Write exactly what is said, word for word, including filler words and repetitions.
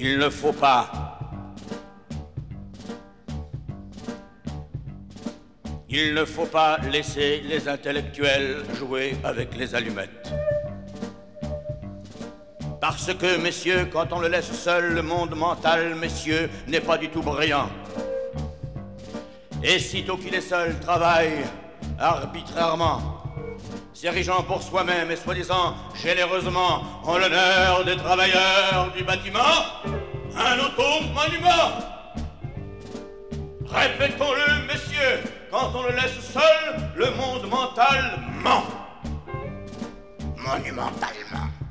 Il ne faut pas. Il ne faut pas laisser les intellectuels jouer avec les allumettes. Parce que, messieurs, quand on le laisse seul, le monde mental, messieurs, n'est pas du tout brillant. Et sitôt qu'il est seul, travaille arbitrairement, s'érigeant pour soi-même et soi-disant généreusement en l'honneur des travailleurs du bâtiment, un automonument. Répétons-le, messieurs, quand on le laisse seul, le monde mental ment. Monumentalement.